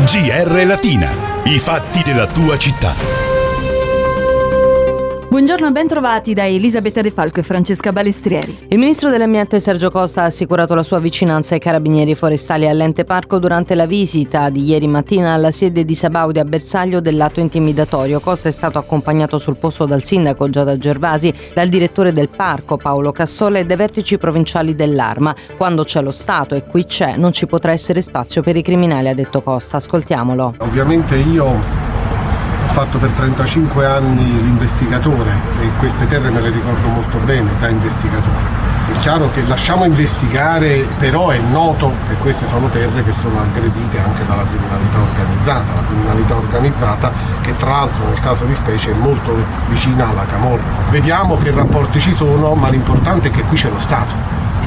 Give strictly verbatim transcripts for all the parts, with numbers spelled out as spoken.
G R Latina, i fatti della tua città. Buongiorno e ben trovati da Elisabetta De Falco e Francesca Balestrieri. Il ministro dell'Ambiente Sergio Costa ha assicurato la sua vicinanza ai carabinieri forestali all'ente parco durante la visita di ieri mattina alla sede di Sabaudi a bersaglio dell'atto intimidatorio. Costa è stato accompagnato sul posto dal sindaco Giada Gervasi, dal direttore del parco Paolo Cassola e dai vertici provinciali dell'Arma. Quando c'è lo Stato, e qui c'è, non ci potrà essere spazio per i criminali, ha detto Costa. Ascoltiamolo. Ovviamente io ho fatto per trentacinque anni l'investigatore e queste terre me le ricordo molto bene da investigatore. È chiaro che lasciamo investigare, però è noto che queste sono terre che sono aggredite anche dalla criminalità organizzata, la criminalità organizzata che tra l'altro nel caso di specie è molto vicina alla camorra. Vediamo che rapporti ci sono, ma l'importante è che qui c'è lo Stato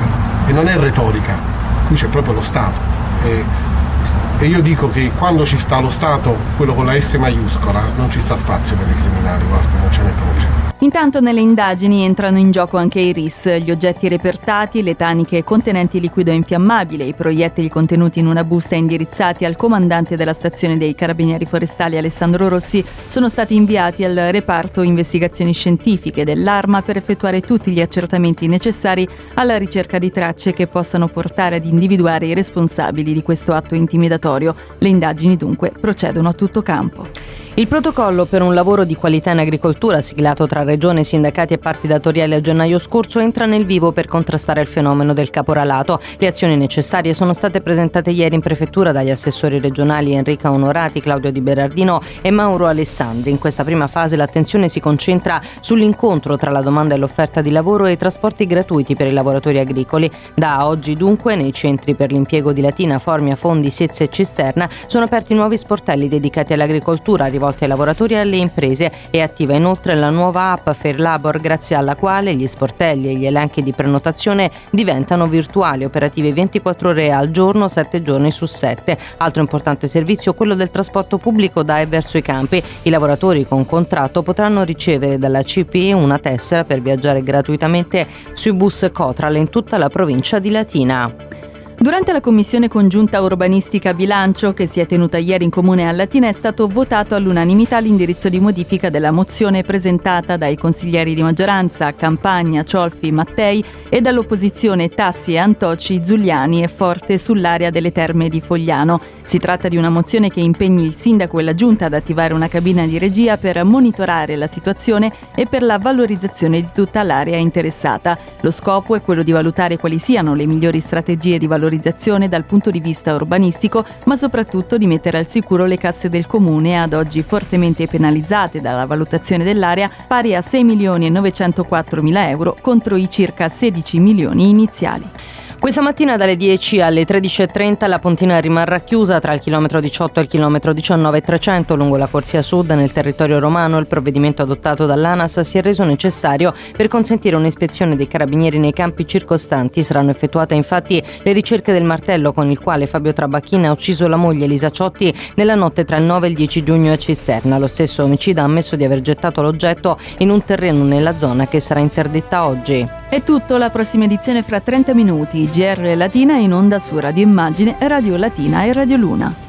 e non è retorica, qui c'è proprio lo Stato. E E io dico che quando ci sta lo Stato, quello con la S maiuscola, non ci sta spazio per i criminali, guarda, non ce n'è proprio. Intanto nelle indagini entrano in gioco anche i R I S, gli oggetti repertati, le taniche contenenti liquido infiammabile, i proiettili contenuti in una busta indirizzati al comandante della stazione dei Carabinieri Forestali Alessandro Rossi sono stati inviati al reparto investigazioni scientifiche dell'Arma per effettuare tutti gli accertamenti necessari alla ricerca di tracce che possano portare ad individuare i responsabili di questo atto intimidatorio. Le indagini dunque procedono a tutto campo. Il protocollo per un lavoro di qualità in agricoltura, siglato tra Regione, sindacati e parti datoriali a gennaio scorso, entra nel vivo per contrastare il fenomeno del caporalato. Le azioni necessarie sono state presentate ieri in prefettura dagli assessori regionali Enrica Onorati, Claudio Di Berardino e Mauro Alessandri. In questa prima fase l'attenzione si concentra sull'incontro tra la domanda e l'offerta di lavoro e i trasporti gratuiti per i lavoratori agricoli. Da oggi dunque nei centri per l'impiego di Latina, Formia, Fondi, Sezze e Cisterna sono aperti nuovi sportelli dedicati all'agricoltura, rivolti ai lavoratori e alle imprese. È attiva inoltre la nuova app Fair Labor, grazie alla quale gli sportelli e gli elenchi di prenotazione diventano virtuali, operativi ventiquattro ore al giorno, sette giorni su sette. Altro importante servizio, quello del trasporto pubblico da e verso i campi. I lavoratori con contratto potranno ricevere dalla C P I una tessera per viaggiare gratuitamente sui bus Cotral in tutta la provincia di Latina. Durante la commissione congiunta urbanistica bilancio che si è tenuta ieri in comune a Latina è stato votato all'unanimità l'indirizzo di modifica della mozione presentata dai consiglieri di maggioranza Campagna, Ciolfi, Mattei e dall'opposizione Tassi e Antoci, Zuliani e Forte sull'area delle terme di Fogliano. Si tratta di una mozione che impegni il sindaco e la giunta ad attivare una cabina di regia per monitorare la situazione e per la valorizzazione di tutta l'area interessata. Lo scopo è quello di valutare quali siano le migliori strategie di valorizzazione dal punto di vista urbanistico, ma soprattutto di mettere al sicuro le casse del comune, ad oggi fortemente penalizzate dalla valutazione dell'area, pari a sei milioni e novecentoquattromila euro contro i circa sedici milioni iniziali. Questa mattina dalle dieci alle tredici e trenta la pontina rimarrà chiusa tra il chilometro diciotto e il chilometro diciannove e trecento lungo la corsia sud nel territorio romano. Il provvedimento adottato dall'ANAS si è reso necessario per consentire un'ispezione dei carabinieri nei campi circostanti. Saranno effettuate infatti le ricerche del martello con il quale Fabio Trabacchina ha ucciso la moglie Elisa Ciotti nella notte tra il nove e il dieci giugno a Cisterna. Lo stesso omicida ha ammesso di aver gettato l'oggetto in un terreno nella zona che sarà interdetta oggi. È tutto, la prossima edizione fra trenta minuti. G R Latina in onda su Radio Immagine, Radio Latina e Radio Luna.